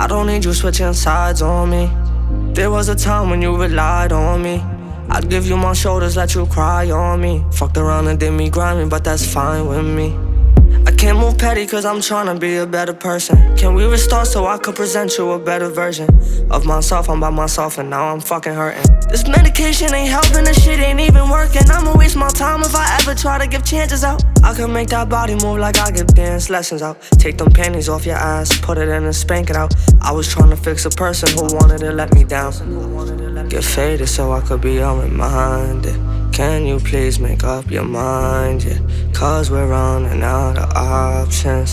don't need you switching sides on me. There was a time when you relied on me. I'd give you my shoulders, let you cry on me. Fucked around and did me grimy, but that's fine with me. I can't move petty cause I'm tryna be a better person. Can we restart so I could present you a better version of myself? I'm by myself and now I'm fucking hurting. This medication ain't helping, this shit ain't even working. I'ma waste my time if I ever try to give chances out. I can make that body move like I give dance lessons out. Take them panties off your ass, put it in and spank it out. I was tryna fix a person who wanted to let me down. Get faded so I could be unreminded. Can you please make up your mind, yeah? Cause we're running out of options.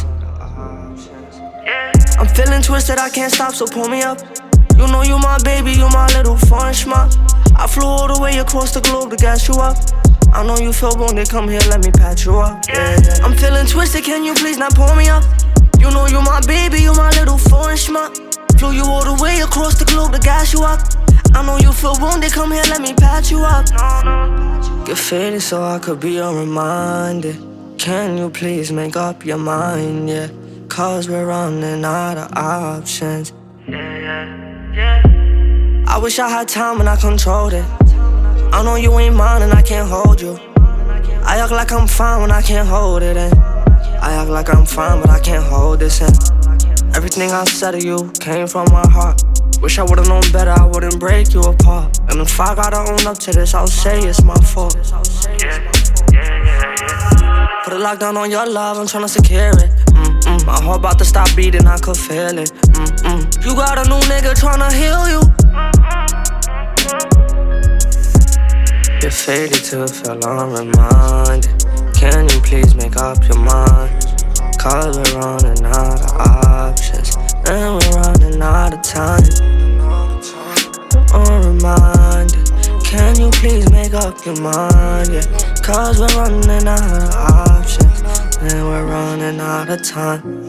I'm feeling twisted, I can't stop, so pull me up. You know you my baby, you my little fun schmuck. I flew all the way across the globe to gas you up. I know you feel wounded, come here, let me patch you up, yeah. I'm feeling twisted, can you please not pull me up? You know you my baby, you my little fun schmuck. Flew you all the way across the globe to gas you up. I know you feel wounded, come here, let me patch you up. Get faded so I could be unreminded. Can you please make up your mind, yeah? Cause we're running out of options. I wish I had time and I controlled it. I know you ain't mine and I can't hold you. I act like I'm fine when I can't hold it in. I act like I'm fine but I can't hold this in. Everything I said to you came from my heart. Wish I would've known better, I wouldn't break you apart. And if I gotta own up to this, I'll say it's my fault. Put a lockdown on your love, I'm tryna secure it. My heart about to stop beating, I could feel it. You got a new nigga tryna heal you. Get faded till feel unreminded. Can you please make up your mind? Cause we're running out of options. And we're running out of time. Unreminded. Can you please make up your mind, yeah? Cause we're running out of options. And we're running out of time.